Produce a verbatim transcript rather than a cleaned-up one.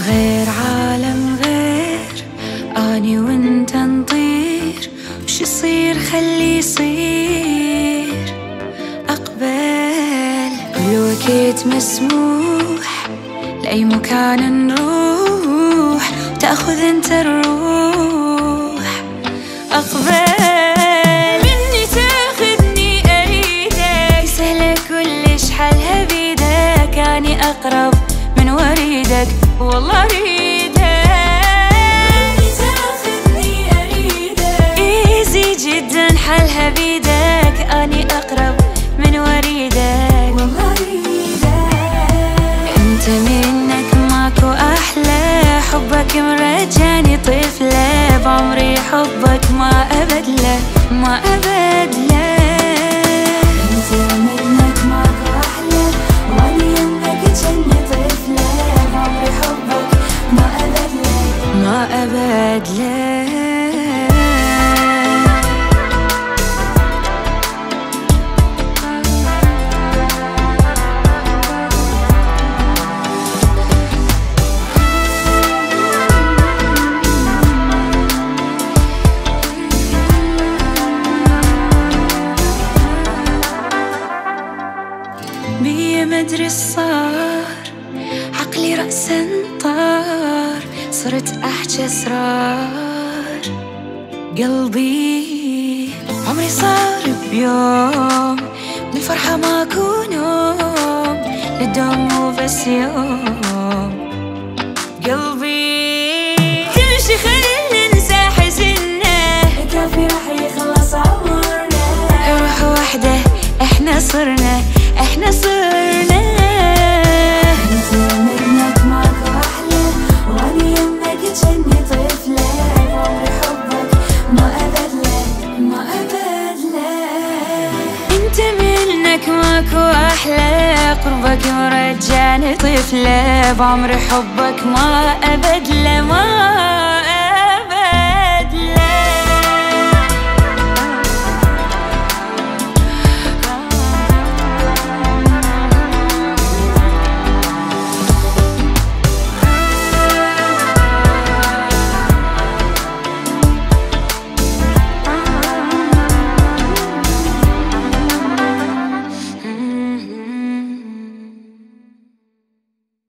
غير عالم غير، أني وانت نطير، وش يصير خلي يصير. أقبل كل وقت مسموح، لأي مكان نروح، وتأخذ انت الروح. أقبل مني تاخذني أريدك، سهلة كلش حالها بيدك، أني أقرب من وريدك والله أريدك. مني تاخذني أريدك، إيزي جدا حالها بيدك، أني أقرب من وريدك والله أريدك. أنت منك ماكو أحلى، حبك مرجاني طفلة، بعمري حبك ما أبدله ما أبدله. أنت منك ماكو أحلى، وأني يمك جني طفلة، بعمري حبك ما أبدله ما أبدله. بيه مدري صار، عقلي رأسا طار، صرت أحكي أسرار قلبي. عمري صار بيوم من الفرحة ماكو نوم، للدوم مو بس يوم قلبي. كل شي خلينا ننسى حزننا، كافي راح يخلص عمرنا، روح وحدة احنا صرنا احنا صرنا. انت منك ماكو احلى، واني يمك جني طفلة، بعمري حبك ما ابدله ما ابدله. انت منك ماكو احلى، قربك مرجاني طفلة، بعمري حبك ما ابدله ما